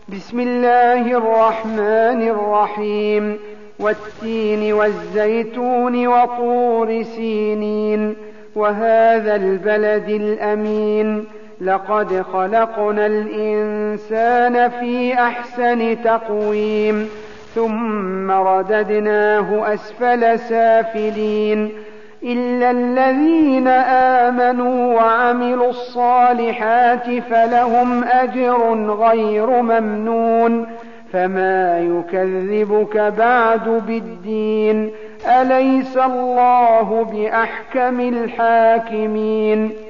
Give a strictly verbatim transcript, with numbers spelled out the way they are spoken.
بسم الله الرحمن الرحيم والتين والزيتون وطور سينين وهذا البلد الأمين لقد خلقنا الإنسان في أحسن تقويم ثم رددناه أسفل سافلين إلا الذين آمنوا وعملوا الصالحات فلهم أجر غير ممنون فما يكذبك بعد بالدين أليس الله بأحكم الحاكمين